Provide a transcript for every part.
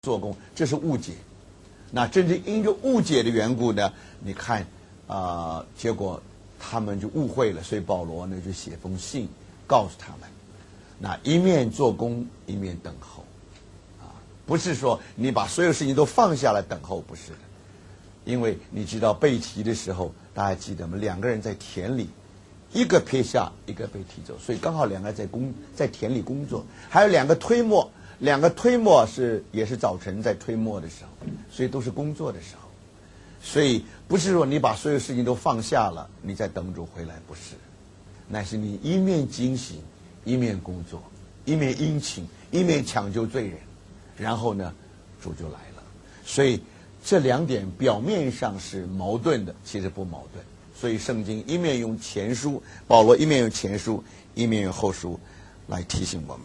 做工，这是误解。那正是因着误解的缘故呢，你看结果他们就误会了，所以保罗呢就写封信告诉他们，那一面做工一面等候，不是说你把所有事情都放下来等候，不是的。因为你知道背提的时候，大家记得吗？两个人在田里，一个撇下，一个被提走，所以刚好两个人在田里工作，还有两个推磨。两个推磨也是早晨在推磨的时候，所以都是工作的时候，所以不是说你把所有事情都放下了，你再等主回来，不是，乃是你一面警醒，一面工作，一面殷勤，一面抢救罪人，然后呢，主就来了。所以这两点表面上是矛盾的，其实不矛盾。所以圣经一面用前书，保罗一面用前书，一面用后书来提醒我们。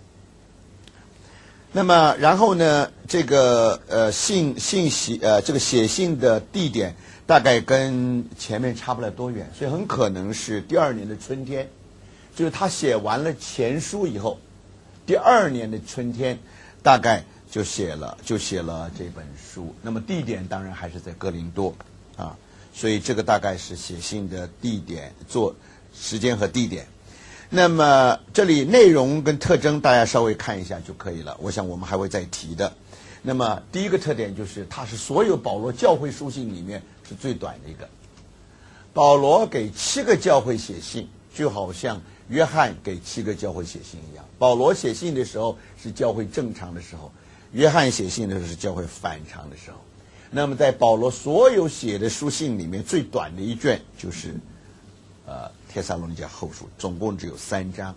那么，然后呢？这个信息这个写信的地点大概跟前面差不了多远，所以很可能是第二年的春天，就是他写完了前书以后，第二年的春天，大概就写了这本书。那么地点当然还是在哥林多啊，所以这个大概是写信的地点、时间和地点。那么这里内容跟特征大家稍微看一下就可以了，我想我们还会再提的。那么第一个特点就是它是所有保罗教会书信里面是最短的一个。保罗给7个教会写信，就好像约翰给7个教会写信一样。保罗写信的时候是教会正常的时候，约翰写信的时候是教会反常的时候。那么在保罗所有写的书信里面，最短的一卷就是帖撒罗尼迦后书，总共只有3章。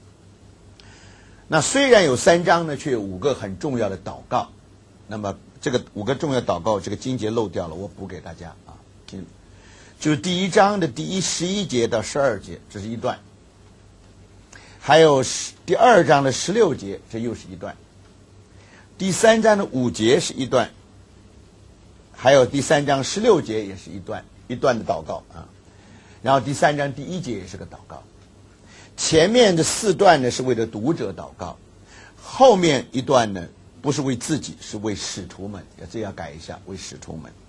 那虽然有3章呢，却有5个很重要的祷告。那么这个5个重要祷告，这个经节漏掉了，我补给大家啊。就是第1章的第11节到12节，这是一段；还有第2章的16节，这又是一段；第3章的5节是一段；还有第3章16节也是一段的祷告啊。然后第3章第1节也是个祷告，前面的4段呢是为了读者祷告，后面一段呢不是为自己，是为使徒们，这要改一下，为使徒们。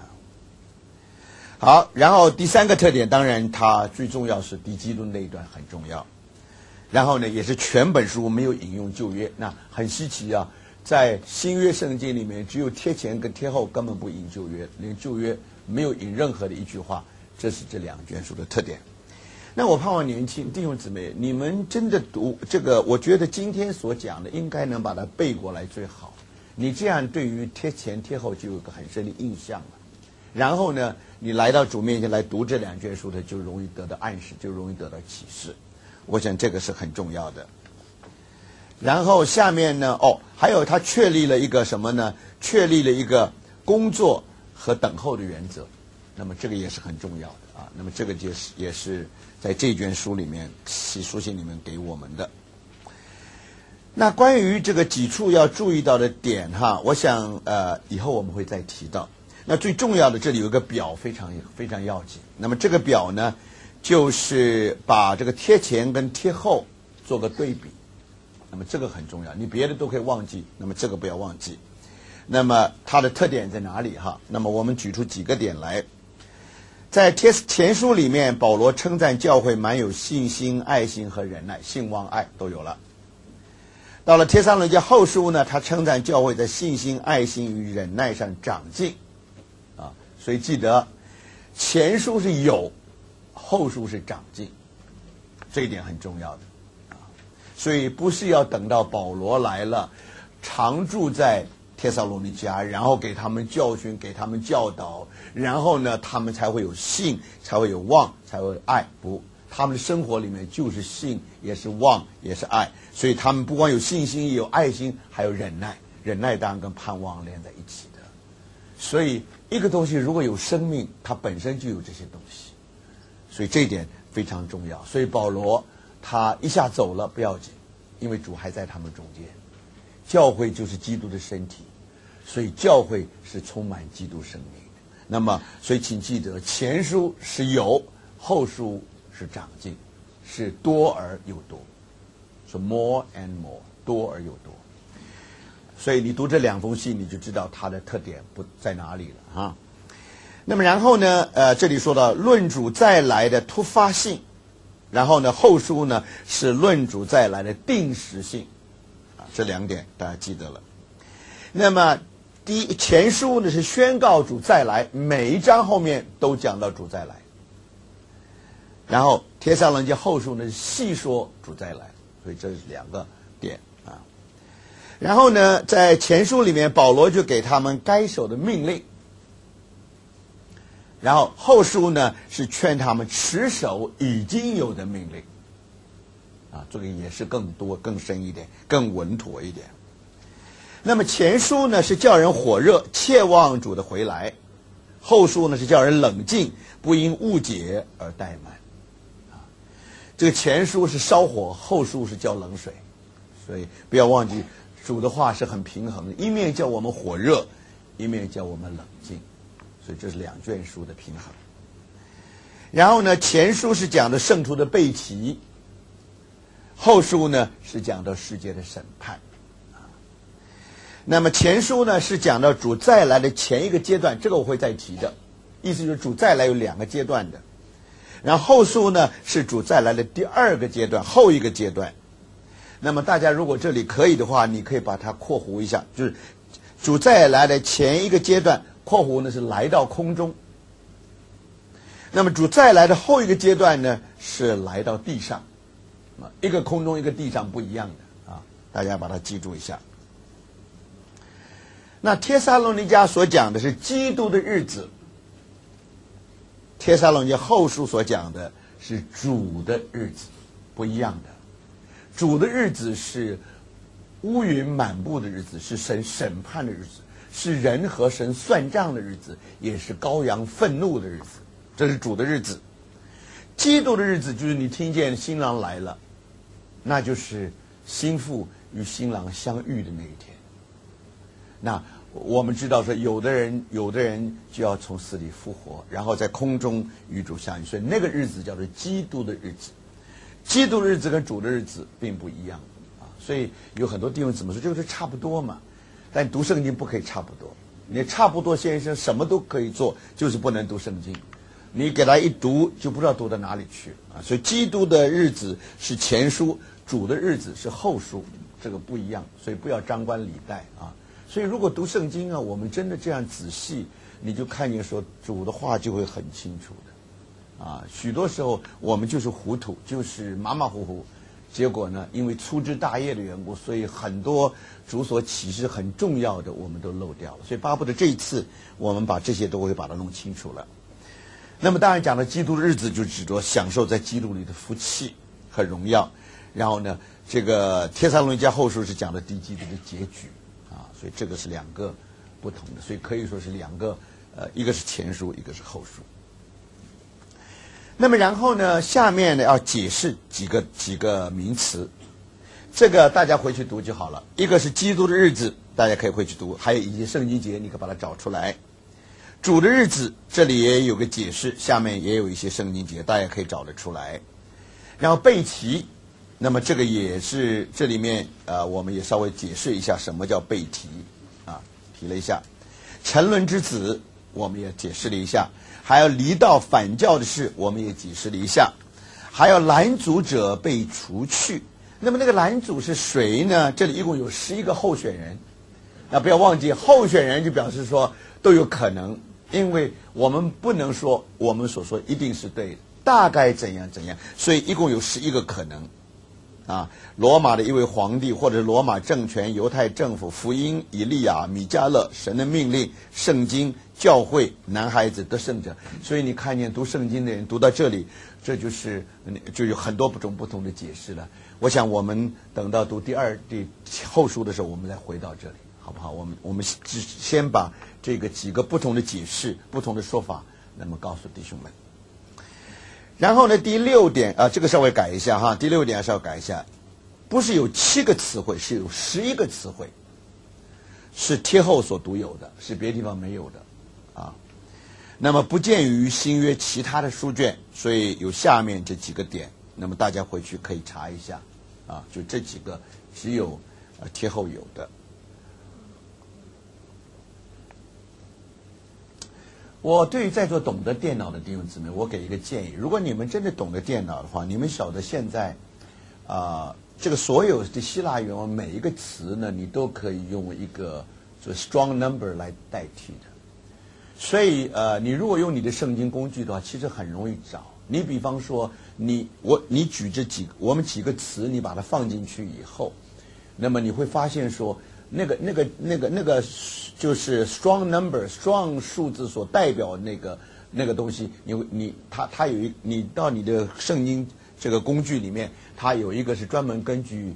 好，然后第3个特点，当然它最重要是敌基督那一段很重要，然后呢也是全本书没有引用旧约，那很稀奇啊，在新约圣经里面只有贴前跟贴后根本不引旧约，连旧约没有引任何的一句话。这是这2卷书的特点。那我盼望年轻弟兄姊妹，你们真的读这个，我觉得今天所讲的应该能把它背过来最好。你这样对于贴前贴后就有个很深的印象了。然后呢，你来到主面前来读这2卷书的，就容易得到暗示，就容易得到启示。我想这个是很重要的。然后下面呢，还有他确立了一个什么呢？确立了一个工作和等候的原则。那么这个也是很重要的啊。那么这个也是在这卷书里面书信里面给我们的。那关于这个几处要注意到的点哈，我想以后我们会再提到。那最重要的这里有一个表非常非常要紧。那么这个表呢，就是把这个贴前跟贴后做个对比。那么这个很重要，你别的都可以忘记，那么这个不要忘记。那么它的特点在哪里哈？那么我们举出几个点来。在前书里面，保罗称赞教会满有信心、爱心和忍耐，信望爱都有了。到了帖撒罗尼迦后书呢，他称赞教会在信心、爱心与忍耐上长进啊。所以记得前书是有，后书是长进，这一点很重要的啊。所以不是要等到保罗来了，常住在帖撒罗尼迦，然后给他们教训，给他们教导，然后呢，他们才会有信，才会有望，才会有爱。不，他们的生活里面就是信，也是望，也是爱。所以他们不光有信心，也有爱心，还有忍耐。忍耐当然跟盼望连在一起的。所以一个东西如果有生命，它本身就有这些东西。所以这一点非常重要。所以保罗他一下走了不要紧，因为主还在他们中间。教会就是基督的身体，所以教会是充满基督生命的。那么，所以请记得，前书是有，后书是长进，是多而又多，是 more and more， 多而又多。 所以你读这2封信，你就知道它的特点不在哪里了啊。那么然后呢，这里说到论主再来的突发性，然后呢后书呢是论主再来的定时性，啊，这2点大家记得了。那么前书呢是宣告主再来，每一章后面都讲到主再来。然后帖撒罗尼迦后书呢是细说主再来，所以这是2个点啊。然后呢，在前书里面，保罗就给他们该守的命令。然后后书呢是劝他们持守已经有的命令，啊，这个也是更多、更深一点、更稳妥一点。那么前书呢是叫人火热，切望主的回来；后书呢是叫人冷静，不因误解而怠慢。啊，这个前书是烧火，后书是浇冷水，所以不要忘记主的话是很平衡的，一面叫我们火热，一面叫我们冷静。所以这是2卷书的平衡。然后呢，前书是讲的圣徒的背弃，后书呢是讲到世界的审判。那么前书呢是讲到主再来的前一个阶段，这个我会再提的，意思就是主再来有2个阶段的。然后后书呢是主再来的第2个阶段，后一个阶段。那么大家如果这里可以的话，你可以把它括弧一下，就是主再来的前一个阶段。括弧呢是来到空中，那么主再来的后一个阶段呢是来到地上，啊，一个空中一个地上不一样的啊，大家把它记住一下。那帖撒罗尼迦所讲的是基督的日子，帖撒罗尼迦后书所讲的是主的日子，不一样的。主的日子是乌云满布的日子，是神审判的日子，是人和神算账的日子，也是羔羊愤怒的日子，这是主的日子。基督的日子就是你听见新郎来了，那就是新妇与新郎相遇的那一天。那我们知道说，有的人就要从死里复活，然后在空中与主相遇，所以那个日子叫做基督的日子。基督的日子跟主的日子并不一样啊，所以有很多弟兄姊妹说就是差不多嘛。但读圣经不可以差不多，你差不多先生什么都可以做，就是不能读圣经。你给他一读就不知道读到哪里去啊！所以基督的日子是前书，主的日子是后书，这个不一样，所以不要张冠李戴啊！所以如果读圣经啊，我们真的这样仔细，你就看见说主的话就会很清楚的啊！许多时候我们就是糊涂，就是马马虎虎。结果呢，因为粗枝大叶的缘故，所以很多主所启示很重要的我们都漏掉了。所以巴不得这一次我们把这些都会把它弄清楚了。那么当然讲的基督的日子，就指着享受在基督里的福气和荣耀。然后呢，这个帖撒罗尼迦后书是讲的敌基督的结局啊，所以这个是2个不同的，所以可以说是2个，一个是前书，一个是后书。那么然后呢，下面呢要解释几个名词，这个大家回去读就好了。一个是基督的日子，大家可以回去读，还有一些圣经节，你可以把它找出来。主的日子这里也有个解释，下面也有一些圣经节，大家可以找得出来。然后背题，那么这个也是这里面我们也稍微解释一下什么叫背题啊，提了一下。沉沦之子我们也解释了一下。还有离道反教的事，我们也解释了一下；还有拦阻者被除去。那么那个拦阻是谁呢？这里一共有11个候选人。那不要忘记，候选人就表示说都有可能，因为我们不能说我们所说一定是对的，大概怎样怎样，所以一共有11个可能。啊，罗马的一位皇帝，或者罗马政权、犹太政府、福音、以利亚、米迦勒、神的命令、圣经、教会、男孩子、得胜者。所以你看见读圣经的人读到这里，这就有很多种不同的解释了。我想我们等到读第后书的时候，我们再回到这里，好不好？我们先把这个几个不同的解释、不同的说法，那么告诉弟兄们。然后呢，第6点啊，这个稍微改一下哈。第6点稍微改一下，不是有7个词汇，是有11个词汇，是帖后所独有的，是别的地方没有的啊。那么不见于新约其他的书卷，所以有下面这几个点，那么大家回去可以查一下啊。就这几个只有帖后有的。 我对于在座懂得电脑的弟兄姊妹，我给一个建议：如果你们真的懂得电脑的话，你们晓得现在这个所有的希腊原文每一个词呢，你都可以用一个就 strong number 来代替的。所以你如果用你的圣经工具的话，其实很容易找。你比方说，你举这我们几个词，你把它放进去以后，那么你会发现说，那个就是 strong number strong 数字所代表那个东西，它有你到你的圣经这个工具里面，它有一个是专门根据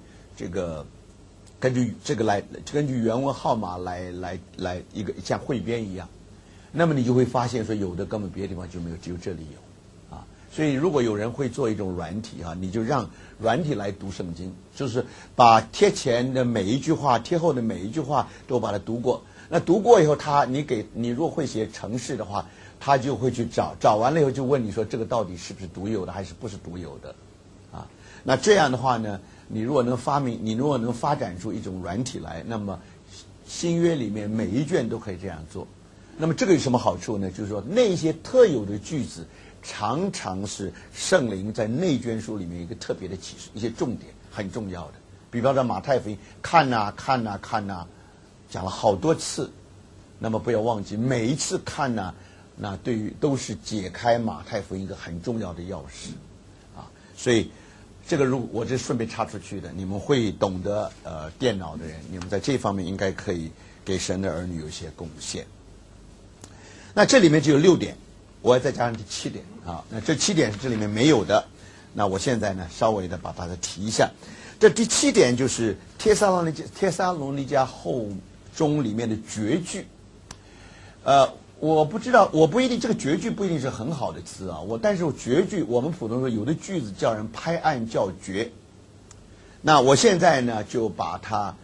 原文号码来一个像汇编一样，那么你就会发现说有的根本别的地方就没有，只有这里有啊。所以如果有人会做一种软体啊，你就让软体来读圣经，就是把贴前的每一句话、贴后的每一句话都把它读过。那读过以后，你如果会写程式的话，他就会去找完了以后就问你说这个到底是不是独有的还是不是独有的啊？那这样的话呢，你如果能发展出一种软体来，那么新约里面每一卷都可以这样做。那么这个有什么好处呢？就是说那些特有的句子常常是圣灵在内卷书里面一个特别的启示，一些重点很重要的。比方说马太福音看呐，讲了好多次，那么不要忘记每一次看呐，那都是解开马太福音一个很重要的钥匙啊。所以这个我这顺便插出去的，你们会懂得电脑的人，你们在这方面应该可以给神的儿女有些贡献。那这里面就有6点，我要再加上第7点啊。那这7点是这里面没有的，那我现在呢稍微的把它提一下。这第7点就是帖撒罗尼迦后中里面的绝句。我不知道，我不一定这个绝句不一定是很好的词啊。但是绝句我们普通说有的句子叫人拍案叫绝。那我现在呢就把它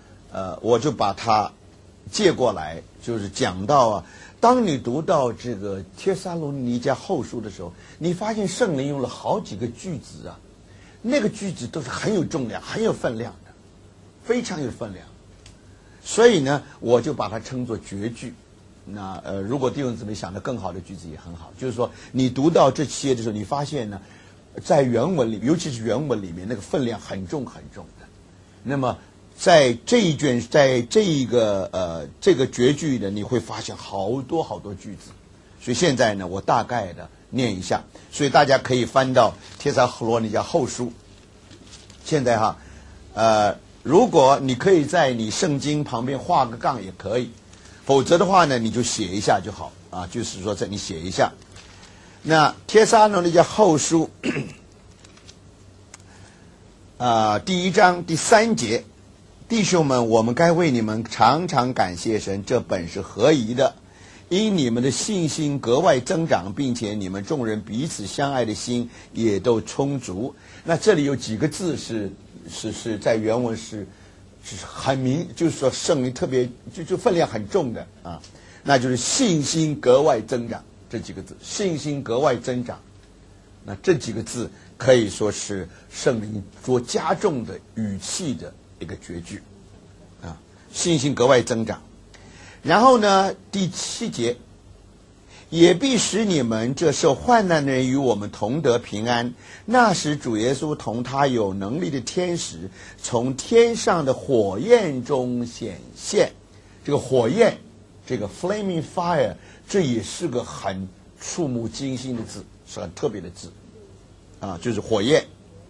借过来，就是讲到啊，当你读到这个帖撒罗尼迦后书的时候，你发现圣灵用了好几个句子啊，那个句子都是很有重量、很有分量的，非常有分量。所以呢，我就把它称作绝句。那如果弟兄姊妹想的更好的句子也很好，就是说你读到这些的时候，你发现呢，在原文里，尤其是原文里面那个分量很重很重的。那么在这一卷，在这个绝句的，你会发现好多好多句子。所以现在呢，我大概的念一下，所以大家可以翻到帖撒罗尼迦后书。现在如果你可以在你圣经旁边画个杠也可以，否则的话呢，你就写一下就好啊。就是说，你写一下。那帖撒罗尼迦后书第1章第3节，弟兄们，我们该为你们常常感谢神，这本是合宜的，因你们的信心格外增长，并且你们众人彼此相爱的心也都充足。那这里有几个字是在原文是很明，就是说圣灵特别就分量很重的啊，那就是信心格外增长这几个字，信心格外增长。那这几个字可以说是圣灵所加重的语气的一个绝句啊，信心格外增长。然后呢，第7节，也必使你们这受患难的人与我们同得平安。那时主耶稣同他有能力的天使从天上的火焰中显现。这个火焰，这个 flaming fire， 这也是个很触目惊心的字，是很特别的字啊，就是火焰。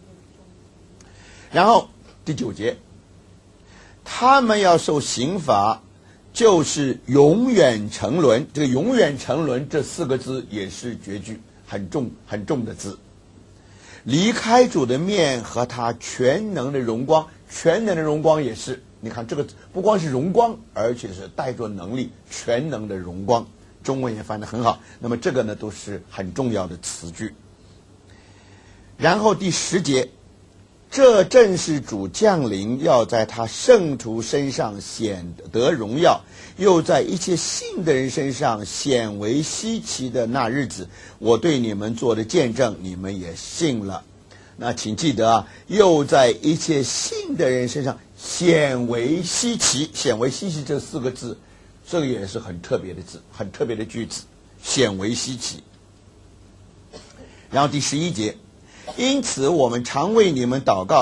然后第9节，他们要受刑罚，就是永远沉沦。这个永远沉沦这4个字也是绝句，很重很重的字。离开主的面和他全能的荣光，全能的荣光也是，你看这个不光是荣光，而且是带着能力，全能的荣光，中文也翻得很好。那么这个呢都是很重要的词句。然后第10节，这正是主降临，要在他圣徒身上显得荣耀，又在一切信的人身上显为稀奇的那日子，我对你们做的见证，你们也信了。那请记得啊，又在一切信的人身上显为稀奇，显为稀奇这4个字，这个也是很特别的字，很特别的句子。 显为稀奇。然后第11节，因此我们常为你们祷告，